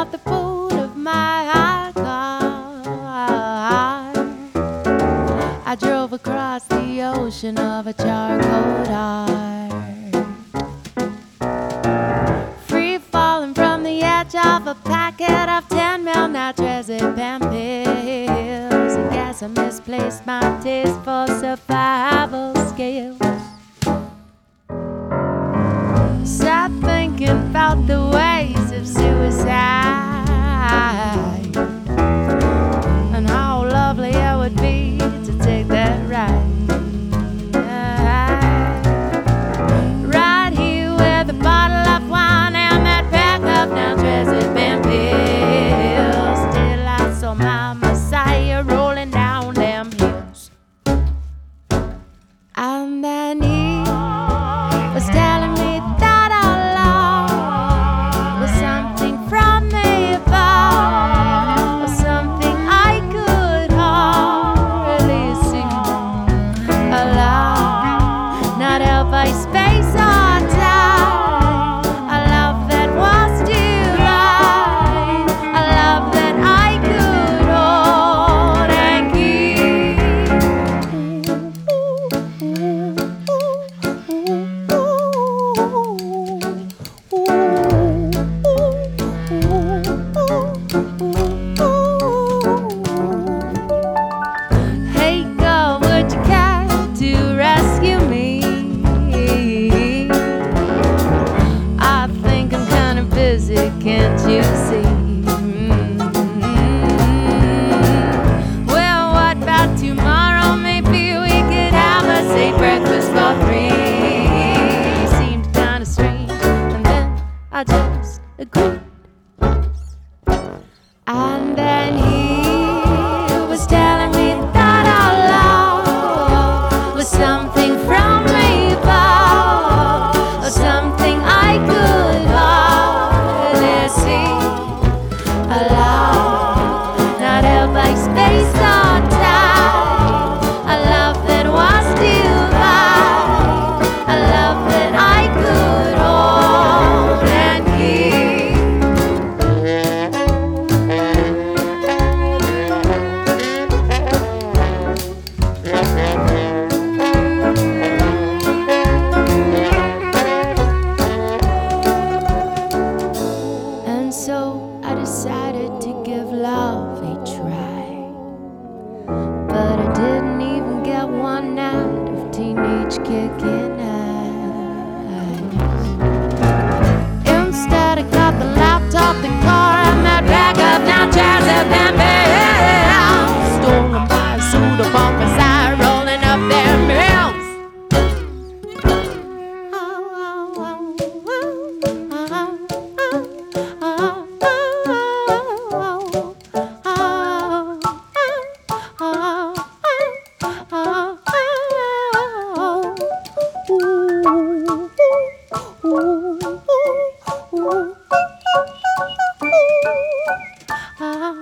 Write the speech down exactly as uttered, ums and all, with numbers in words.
at the boot of my car. I drove across the ocean of a charcoal heart, free falling from the edge of a packet of ten mil nitrazepam pills. I guess I misplaced my taste for survival skills. Start thinking about the ways of suicide and how lovely it would be to take that ride. Right here with a bottle of wine and that pack of nitrazepam pills, till I saw my Messiah rolling down them hills. And then he was telling me that our love was something from the above, or something I could hardly see. A love not held by space or time, a love that was divine, a love that I could hold and Hey girl, would you care to rescue me? I think I'm kinda busy, can't you see? Well, what about tomorrow? Maybe we could have a say breakfast for three. Seemed kinda strange, and then I just agreed. And then he was telling me that our love was something from above, or something I could hardly see. A love not held by space or time, a love that was divine, a love that I could hold and keep. And so I decided to give love a try, but I didn't even get one night of teenage kicking eyes. Instead I got the laptop, the car, and that bag of nitrazepam pills, stolen by a suit of officers rolling up their mills. Ah